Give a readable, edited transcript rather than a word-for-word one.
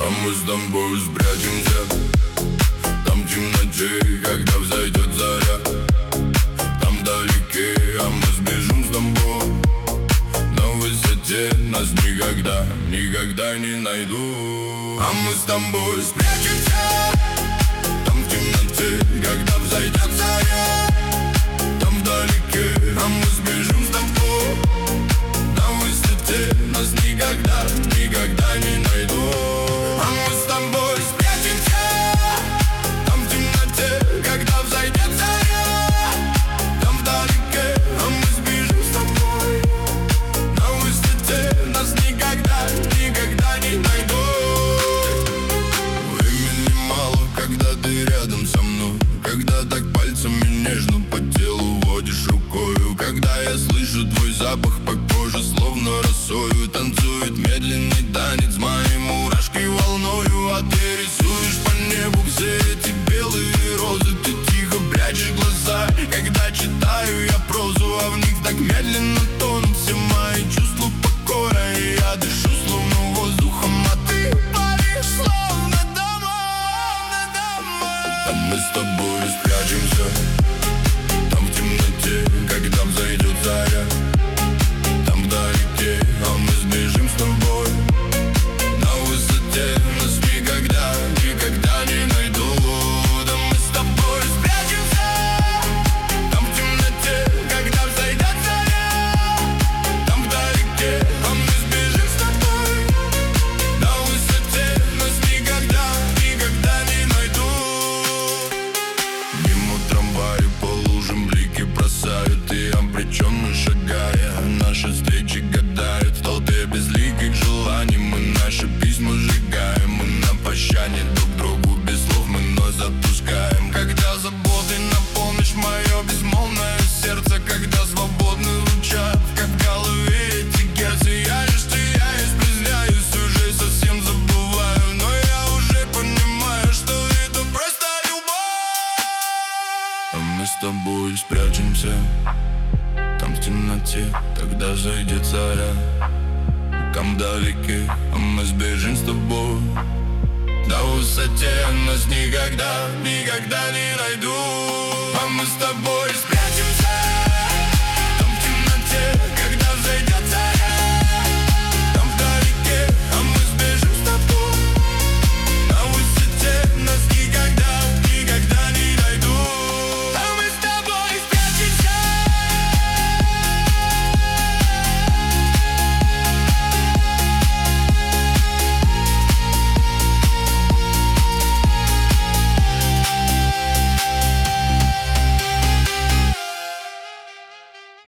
А мы с тобой спрячемся там в темноте, когда взойдет заря. Там вдалеке, а мы сбежим с тобой. На высоте нас никогда, никогда не найдут. А мы с тобой спрячемся там в темноте, когда взойдет заря. Там вдалеке, а мы сбежим с тобой. На высоте нас никогда, никогда не найдут. А мы с тобой спрячемся там в темноте, когда взойдет заря. Там вдалеке, а мы сбежим с тобой. На высоте нас никогда, никогда не найдут. Времени мало, когда ты рядом со мной, когда так пальцами нежно по телу водишь рукою, когда я слышу твой запах по коже, словно росою. Танцует медленный танец, мои мурашки волною. А ты рисуешь по небу все эти белые розы. Ты тихо прячешь глаза, когда читаю я прозу, а в них так медленно тонут все мои чувства покоя. И я дышу словно воздухом, а ты паришь словно домой, домой. А мы с тобой спрячемся там в темноте, когда взойдет заря. Там вдалеке, а мы сбежим с тобой. На высоте нас никогда, никогда не найдут. А мы с тобой спрячемся там в темноте, когда взойдет заря. Там вдалеке, а мы сбежим с тобой. На высоте нас никогда, никогда не найдут. Мимо трамвая по лужам блики бросают, и обреченно шагая, наши встречи гадают в толпе безликих желаний. Мы наши письма сжигаем, мы на прощание друг другу без слов мы вновь запускаем. Когда заботой наполнишь мое безмолвное сердце, когда свободны звучат, как в голове эти герцы. Я лишь теряюсь, признаюсь, уже совсем забываю, но я уже понимаю, что это просто любовь. А мы с тобой спрячемся там в темноте, когда зайдет заря. Там вдалеке, а мы сбежим с тобой. На высоте нас никогда, никогда не найдут. А мы с тобой